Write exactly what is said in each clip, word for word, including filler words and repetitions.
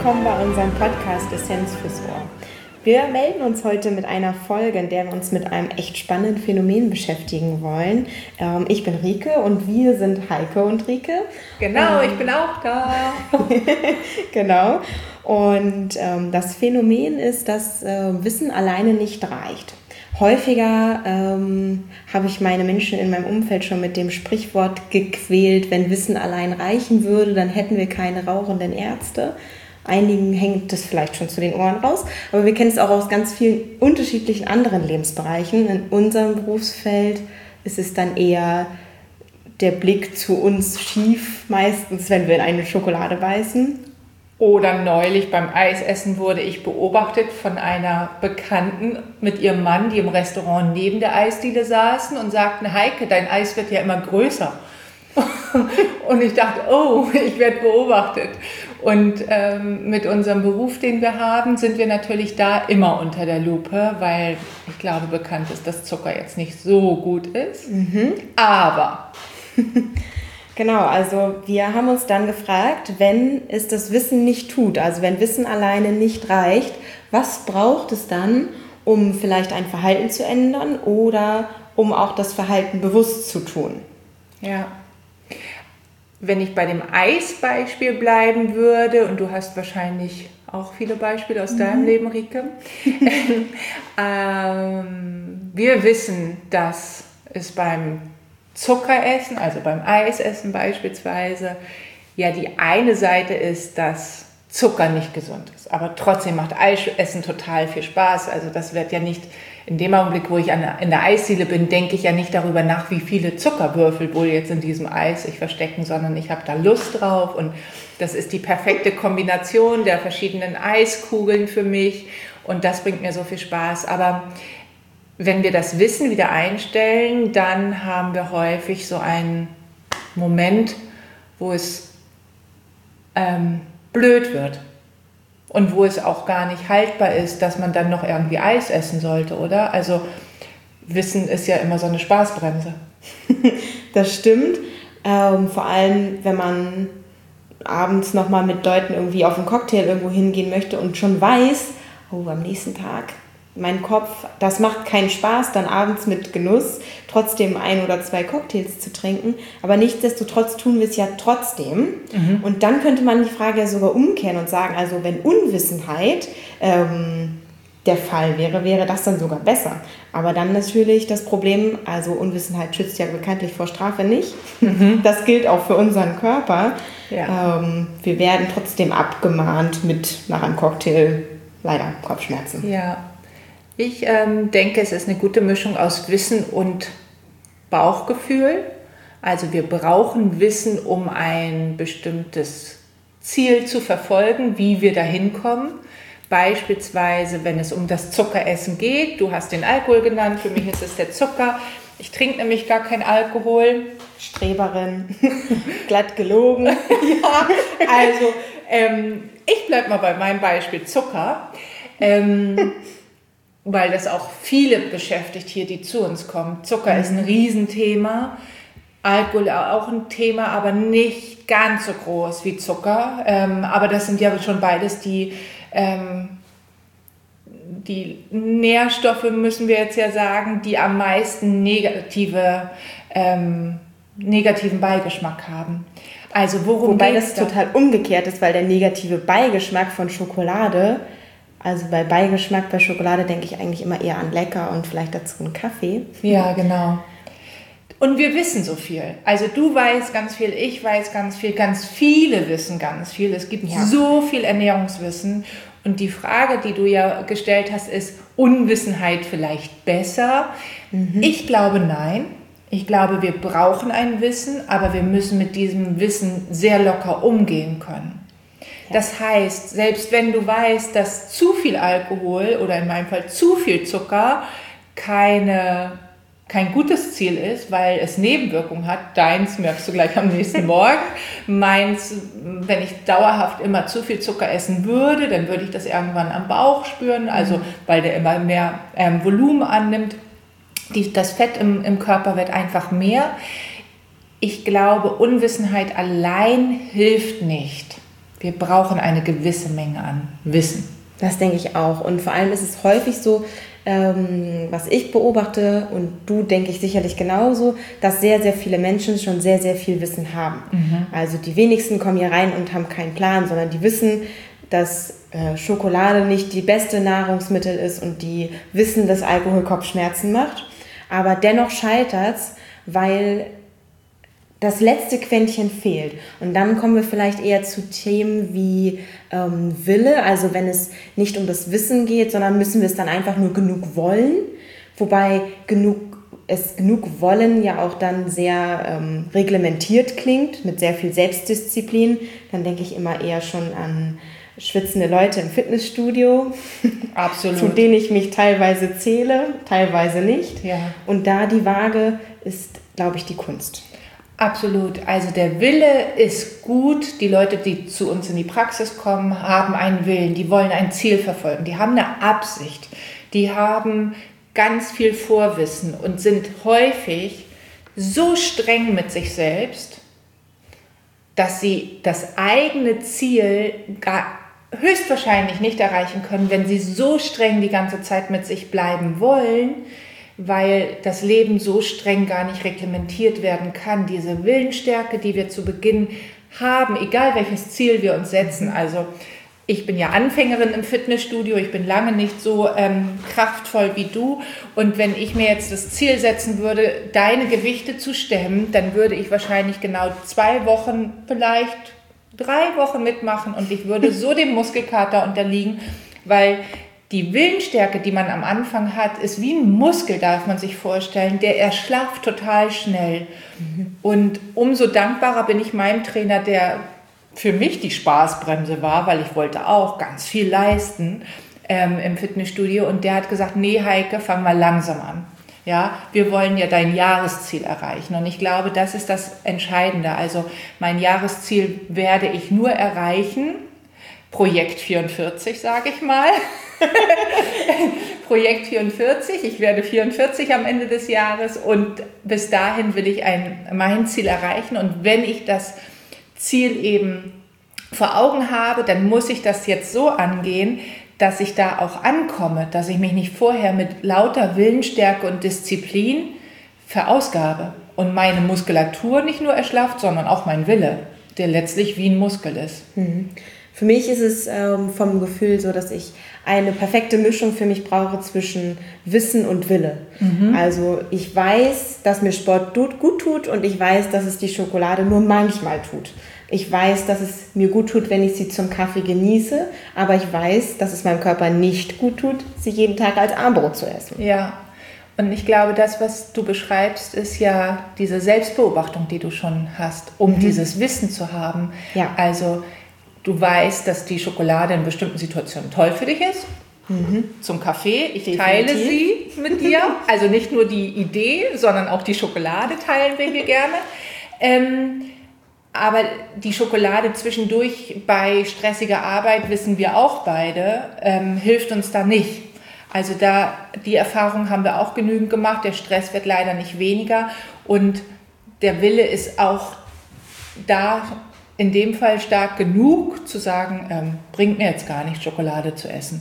willkommen bei unserem Podcast Essenz fürs Ohr. Wir melden uns heute mit einer Folge, in der wir uns mit einem echt spannenden Phänomen beschäftigen wollen. Ähm, ich bin Rike und wir sind Heike und Rike. Genau, ähm, ich bin auch da. Genau. Und ähm, das Phänomen ist, dass äh, Wissen alleine nicht reicht. Häufiger ähm, habe ich meine Menschen in meinem Umfeld schon mit dem Sprichwort gequält, wenn Wissen allein reichen würde, dann hätten wir keine rauchenden Ärzte. Einigen hängt das vielleicht schon zu den Ohren raus, aber wir kennen es auch aus ganz vielen unterschiedlichen anderen Lebensbereichen. In unserem Berufsfeld ist es dann eher der Blick zu uns schief, meistens, wenn wir in eine Schokolade beißen. Oder neulich beim Eisessen wurde ich beobachtet von einer Bekannten mit ihrem Mann, die im Restaurant neben der Eisdiele saßen und sagten, Heike, dein Eis wird ja immer größer. Und ich dachte, oh, ich werde beobachtet. Und ähm, mit unserem Beruf, den wir haben, sind wir natürlich da immer unter der Lupe, weil ich glaube, bekannt ist, dass Zucker jetzt nicht so gut ist. Mhm. Aber... Genau, also wir haben uns dann gefragt, wenn es das Wissen nicht tut, also wenn Wissen alleine nicht reicht, was braucht es dann, um vielleicht ein Verhalten zu ändern oder um auch das Verhalten bewusst zu tun? Ja. Wenn ich bei dem Eisbeispiel bleiben würde, und du hast wahrscheinlich auch viele Beispiele aus mhm. deinem Leben, Rike, ähm, wir wissen, dass es beim Zuckeressen, also beim Eisessen beispielsweise, ja die eine Seite ist, dass Zucker nicht gesund ist. Aber trotzdem macht Eisessen total viel Spaß. Also das wird ja nicht, in dem Augenblick, wo ich an, in der Eisdiele bin, denke ich ja nicht darüber nach, wie viele Zuckerwürfel wohl jetzt in diesem Eis sich verstecken, sondern ich habe da Lust drauf und das ist die perfekte Kombination der verschiedenen Eiskugeln für mich und das bringt mir so viel Spaß. Aber wenn wir das Wissen wieder einstellen, dann haben wir häufig so einen Moment, wo es ähm, blöd wird und wo es auch gar nicht haltbar ist, dass man dann noch irgendwie Eis essen sollte, oder? Also Wissen ist ja immer so eine Spaßbremse. Das stimmt, ähm, vor allem wenn man abends nochmal mit Leuten irgendwie auf einen Cocktail irgendwo hingehen möchte und schon weiß, oh, am nächsten Tag mein Kopf, das macht keinen Spaß, dann abends mit Genuss trotzdem ein oder zwei Cocktails zu trinken. Aber nichtsdestotrotz tun wir es ja trotzdem. Mhm. Und dann könnte man die Frage ja sogar umkehren und sagen, also wenn Unwissenheit ähm, der Fall wäre, wäre das dann sogar besser. Aber dann natürlich das Problem, also Unwissenheit schützt ja bekanntlich vor Strafe nicht. Mhm. Das gilt auch für unseren Körper. Ja. Ähm, wir werden trotzdem abgemahnt mit nach einem Cocktail leider Kopfschmerzen. Ja. Ich ähm, denke, es ist eine gute Mischung aus Wissen und Bauchgefühl. Also wir brauchen Wissen, um ein bestimmtes Ziel zu verfolgen, wie wir dahin kommen. Beispielsweise, wenn es um das Zuckeressen geht. Du hast den Alkohol genannt, für mich ist es der Zucker. Ich trinke nämlich gar keinen Alkohol. Streberin, glatt gelogen. Ja, also ähm, ich bleibe mal bei meinem Beispiel Zucker. Ähm, weil das auch viele beschäftigt hier, die zu uns kommen. Zucker mhm. ist ein Riesenthema, Alkohol auch ein Thema, aber nicht ganz so groß wie Zucker. Ähm, aber das sind ja schon beides die, ähm, die Nährstoffe, müssen wir jetzt ja sagen, die am meisten negative, ähm, negativen Beigeschmack haben. Also worum Wobei das da? total umgekehrt ist, weil der negative Beigeschmack von Schokolade, also bei Beigeschmack bei Schokolade denke ich eigentlich immer eher an lecker und vielleicht dazu einen Kaffee. Ja, genau. Und wir wissen so viel. Also du weißt ganz viel, ich weiß ganz viel, ganz viele wissen ganz viel. Es gibt ja. so viel Ernährungswissen. Und die Frage, die du ja gestellt hast, ist Unwissenheit vielleicht besser? Mhm. Ich glaube nein. Ich glaube, wir brauchen ein Wissen, aber wir müssen mit diesem Wissen sehr locker umgehen können. Das heißt, selbst wenn du weißt, dass zu viel Alkohol oder in meinem Fall zu viel Zucker keine, kein gutes Ziel ist, weil es Nebenwirkungen hat, deins merkst du gleich am nächsten Morgen, meins, wenn ich dauerhaft immer zu viel Zucker essen würde, dann würde ich das irgendwann am Bauch spüren, also weil der immer mehr ähm, Volumen annimmt, die, das Fett im, im Körper wird einfach mehr. Ich glaube, Unwissenheit allein hilft nicht. Wir brauchen eine gewisse Menge an Wissen. Das denke ich auch. Und vor allem ist es häufig so, ähm, was ich beobachte und du, denke ich, sicherlich genauso, dass sehr, sehr viele Menschen schon sehr, sehr viel Wissen haben. Mhm. Also die wenigsten kommen hier rein und haben keinen Plan, sondern die wissen, dass äh, Schokolade nicht die beste Nahrungsmittel ist und die wissen, dass Alkohol Kopfschmerzen macht. Aber dennoch scheitert es, weil das letzte Quäntchen fehlt. Und dann kommen wir vielleicht eher zu Themen wie ähm, Wille, also wenn es nicht um das Wissen geht, sondern müssen wir es dann einfach nur genug wollen, wobei genug, es genug wollen ja auch dann sehr ähm, reglementiert klingt, mit sehr viel Selbstdisziplin. Dann denke ich immer eher schon an schwitzende Leute im Fitnessstudio, absolut, zu denen ich mich teilweise zähle, teilweise nicht. Ja. Und da die Waage ist, glaube ich, die Kunst. Absolut. Also der Wille ist gut. Die Leute, die zu uns in die Praxis kommen, haben einen Willen. Die wollen ein Ziel verfolgen. Die haben eine Absicht. Die haben ganz viel Vorwissen und sind häufig so streng mit sich selbst, dass sie das eigene Ziel gar höchstwahrscheinlich nicht erreichen können, wenn sie so streng die ganze Zeit mit sich bleiben wollen, weil das Leben so streng gar nicht reglementiert werden kann. Diese Willensstärke, die wir zu Beginn haben, egal welches Ziel wir uns setzen. Also ich bin ja Anfängerin im Fitnessstudio, ich bin lange nicht so ähm, kraftvoll wie du. Und wenn ich mir jetzt das Ziel setzen würde, deine Gewichte zu stemmen, dann würde ich wahrscheinlich genau zwei Wochen, vielleicht drei Wochen mitmachen und ich würde so dem Muskelkater unterliegen, weil die Willensstärke, die man am Anfang hat, ist wie ein Muskel, darf man sich vorstellen, der erschlafft total schnell. Mhm. Und umso dankbarer bin ich meinem Trainer, der für mich die Spaßbremse war, weil ich wollte auch ganz viel leisten ähm, im Fitnessstudio. Und der hat gesagt, nee Heike, fang mal langsam an. Ja, wir wollen ja dein Jahresziel erreichen. Und ich glaube, das ist das Entscheidende. Also mein Jahresziel werde ich nur erreichen, Projekt vierundvierzig, sage ich mal. Projekt vierundvierzig, ich werde vierundvierzig am Ende des Jahres und bis dahin will ich ein, mein Ziel erreichen und wenn ich das Ziel eben vor Augen habe, dann muss ich das jetzt so angehen, dass ich da auch ankomme, dass ich mich nicht vorher mit lauter Willensstärke und Disziplin verausgabe und meine Muskulatur nicht nur erschlafft, sondern auch mein Wille, der letztlich wie ein Muskel ist. Mhm. Für mich ist es ähm, vom Gefühl so, dass ich eine perfekte Mischung für mich brauche zwischen Wissen und Wille. Mhm. Also ich weiß, dass mir Sport gut tut und ich weiß, dass es die Schokolade nur manchmal tut. Ich weiß, dass es mir gut tut, wenn ich sie zum Kaffee genieße, aber ich weiß, dass es meinem Körper nicht gut tut, sie jeden Tag als Armbrot zu essen. Ja, und ich glaube, das, was du beschreibst, ist ja diese Selbstbeobachtung, die du schon hast, um mhm. dieses Wissen zu haben. Ja. Also du weißt, dass die Schokolade in bestimmten Situationen toll für dich ist. Mhm. Zum Kaffee. Ich Definitiv. teile sie mit dir. Also nicht nur die Idee, sondern auch die Schokolade teilen wir hier gerne. Ähm, aber die Schokolade zwischendurch bei stressiger Arbeit, wissen wir auch beide, ähm, hilft uns da nicht. Also da, die Erfahrung haben wir auch genügend gemacht. Der Stress wird leider nicht weniger. Und der Wille ist auch da in dem Fall stark genug, zu sagen, ähm, bringt mir jetzt gar nicht, Schokolade zu essen.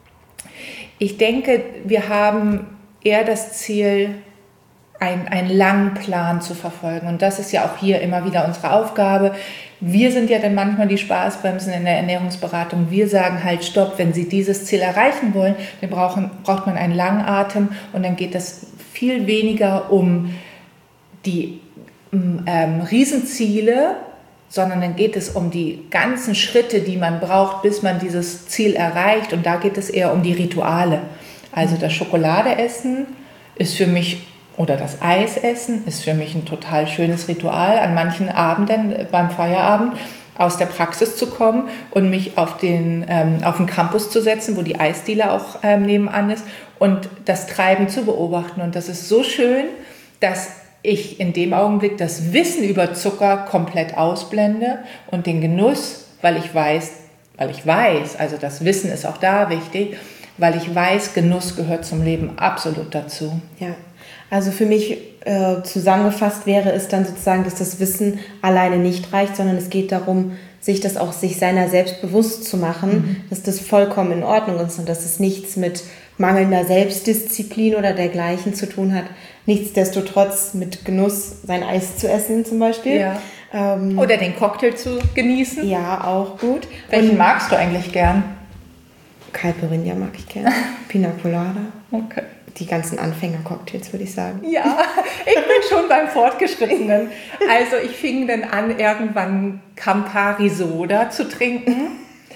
Ich denke, wir haben eher das Ziel, ein, einen langen Plan zu verfolgen. Und das ist ja auch hier immer wieder unsere Aufgabe. Wir sind ja dann manchmal die Spaßbremsen in der Ernährungsberatung. Wir sagen halt, stopp, wenn Sie dieses Ziel erreichen wollen, dann brauchen, braucht man einen Langatem und dann geht es viel weniger um die ähm, Riesenziele, sondern dann geht es um die ganzen Schritte, die man braucht, bis man dieses Ziel erreicht. Und da geht es eher um die Rituale. Also das Schokoladeessen ist für mich, oder das Eisessen ist für mich ein total schönes Ritual, an manchen Abenden beim Feierabend aus der Praxis zu kommen und mich auf den, ähm, auf den Campus zu setzen, wo die Eisdiele auch ähm, nebenan ist und das Treiben zu beobachten. Und das ist so schön, dass ich in dem Augenblick das Wissen über Zucker komplett ausblende und den Genuss, weil ich weiß, weil ich weiß, also das Wissen ist auch da wichtig, weil ich weiß, Genuss gehört zum Leben absolut dazu. Ja, Also für mich äh, zusammengefasst wäre es dann sozusagen, dass das Wissen alleine nicht reicht, sondern es geht darum, sich das auch sich seiner selbst bewusst zu machen, mhm. dass das vollkommen in Ordnung ist und dass es nichts mit mangelnder Selbstdisziplin oder dergleichen zu tun hat. Nichtsdestotrotz mit Genuss sein Eis zu essen zum Beispiel. Ja. Ähm, oder den Cocktail zu genießen. Ja, auch gut. Welchen und magst du eigentlich gern? Caipirinha mag ich gerne. Pina Colada. Okay. Die ganzen Anfänger-Cocktails, würde ich sagen. Ja, ich bin schon beim Fortgeschrittenen. Also ich fing dann an, irgendwann Campari Soda zu trinken.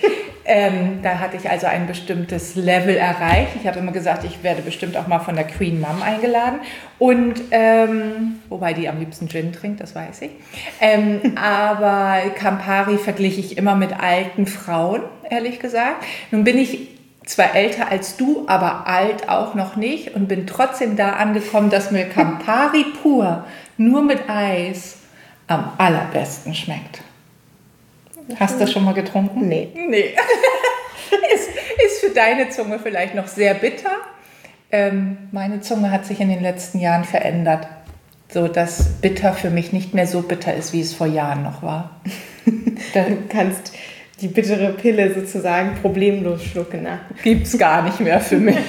ähm, da hatte ich also ein bestimmtes Level erreicht. Ich habe immer gesagt, ich werde bestimmt auch mal von der Queen Mom eingeladen. Und, ähm, wobei die am liebsten Gin trinkt, das weiß ich. Ähm, aber Campari vergliche ich immer mit alten Frauen, ehrlich gesagt. Nun bin ich zwar älter als du, aber alt auch noch nicht und bin trotzdem da angekommen, dass mir Campari pur nur mit Eis am allerbesten schmeckt. Hast du das schon mal getrunken? Nee. Nee. ist, ist für deine Zunge vielleicht noch sehr bitter. Ähm, meine Zunge hat sich in den letzten Jahren verändert, so dass bitter für mich nicht mehr so bitter ist, wie es vor Jahren noch war. Du kannst die bittere Pille sozusagen problemlos schlucken. Ne? Gibt es gar nicht mehr für mich.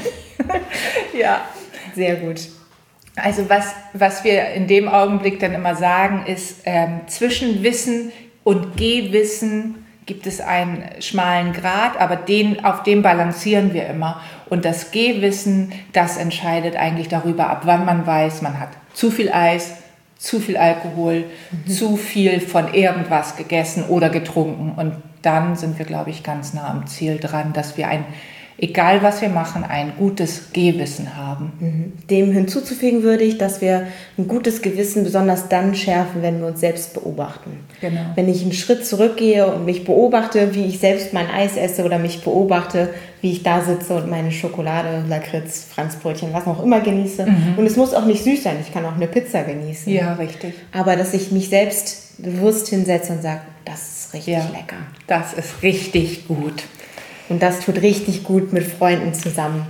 Ja. Sehr gut. Also was, was wir in dem Augenblick dann immer sagen, ist, ähm, zwischen Wissen und Gehwissen gibt es einen schmalen Grat, aber den, auf dem balancieren wir immer. Und das Gehwissen, das entscheidet eigentlich darüber, ab wann man weiß, man hat zu viel Eis, zu viel Alkohol, mhm. zu viel von irgendwas gegessen oder getrunken. Und dann sind wir, glaube ich, ganz nah am Ziel dran, dass wir ein, egal was wir machen, ein gutes Gehwissen haben. Mhm. Dem hinzuzufügen würde ich, dass wir ein gutes Gewissen besonders dann schärfen, wenn wir uns selbst beobachten. Genau. Wenn ich einen Schritt zurückgehe und mich beobachte, wie ich selbst mein Eis esse oder mich beobachte, wie ich da sitze und meine Schokolade, Lakritz, Franzbrötchen, was auch immer genieße. Mhm. Und es muss auch nicht süß sein, ich kann auch eine Pizza genießen. Ja, richtig. Aber dass ich mich selbst bewusst hinsetze und sage, das ist richtig ja, lecker. Das ist richtig gut. Und das tut richtig gut, mit Freunden zusammen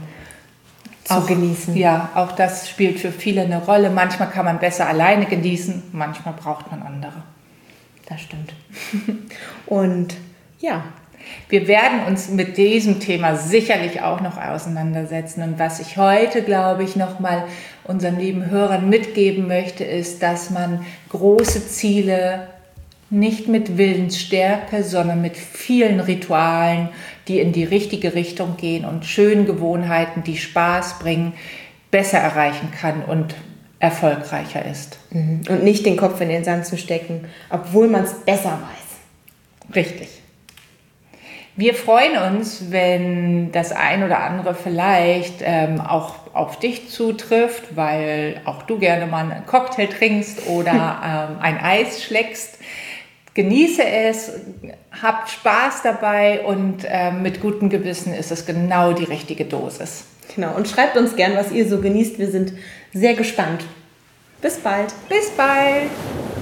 zu auch, genießen. Ja, auch das spielt für viele eine Rolle. Manchmal kann man besser alleine genießen, manchmal braucht man andere. Das stimmt. Und ja. Wir werden uns mit diesem Thema sicherlich auch noch auseinandersetzen. Und was ich heute, glaube ich, nochmal unseren lieben Hörern mitgeben möchte, ist, dass man große Ziele nicht mit Willensstärke, sondern mit vielen Ritualen, die in die richtige Richtung gehen und schönen Gewohnheiten, die Spaß bringen, besser erreichen kann und erfolgreicher ist. Und nicht den Kopf in den Sand zu stecken, obwohl man es besser weiß. Richtig. Wir freuen uns, wenn das ein oder andere vielleicht ähm, auch auf dich zutrifft, weil auch du gerne mal einen Cocktail trinkst oder ähm, ein Eis schlägst. Genieße es, habt Spaß dabei und äh, mit gutem Gewissen ist es genau die richtige Dosis. Genau, und schreibt uns gern, was ihr so genießt. Wir sind sehr gespannt. Bis bald. Bis bald.